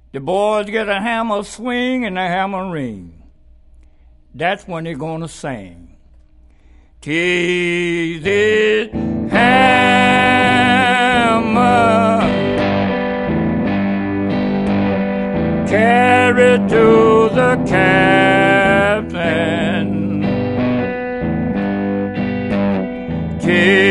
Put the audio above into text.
The boys get a hammer swing and a hammer ring. That's when they're gonna sing. 'Tis this hammer carried to the captain. 'Tis